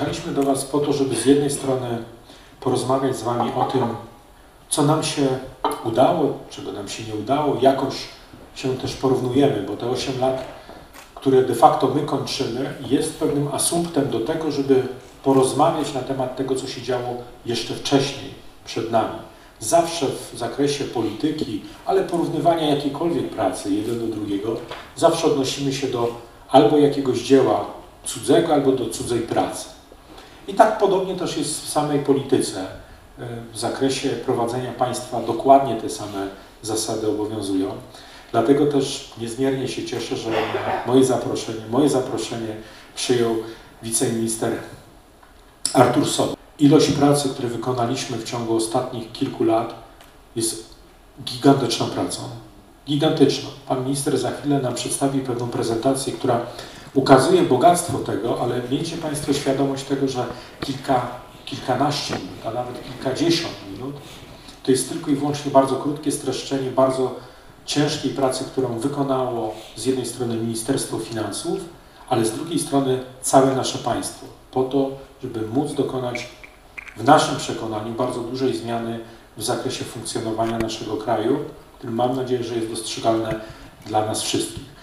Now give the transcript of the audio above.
Przyjechaliśmy do Was po to, żeby z jednej strony porozmawiać z Wami o tym, co nam się udało, czego nam się nie udało, jakoś się też porównujemy, bo te 8 lat, które de facto my kończymy, jest pewnym asumptem do tego, żeby porozmawiać na temat tego, co się działo jeszcze wcześniej, przed nami. Zawsze w zakresie polityki, ale porównywania jakiejkolwiek pracy jeden do drugiego, zawsze odnosimy się do albo jakiegoś dzieła cudzego, albo do cudzej pracy. I tak podobnie też jest w samej polityce. W zakresie prowadzenia państwa dokładnie te same zasady obowiązują. Dlatego też niezmiernie się cieszę, że moje zaproszenie przyjął wiceminister Artur Soboń. Ilość pracy, którą wykonaliśmy w ciągu ostatnich kilku lat, jest gigantyczną pracą. Gigantyczną. Pan minister za chwilę nam przedstawi pewną prezentację, która ukazuje bogactwo tego, ale miejcie Państwo świadomość tego, że kilkanaście minut, a nawet kilkadziesiąt minut to jest tylko i wyłącznie bardzo krótkie streszczenie bardzo ciężkiej pracy, którą wykonało z jednej strony Ministerstwo Finansów, ale z drugiej strony całe nasze państwo, po to, żeby móc dokonać w naszym przekonaniu bardzo dużej zmiany w zakresie funkcjonowania naszego kraju, który mam nadzieję, że jest dostrzegalne dla nas wszystkich.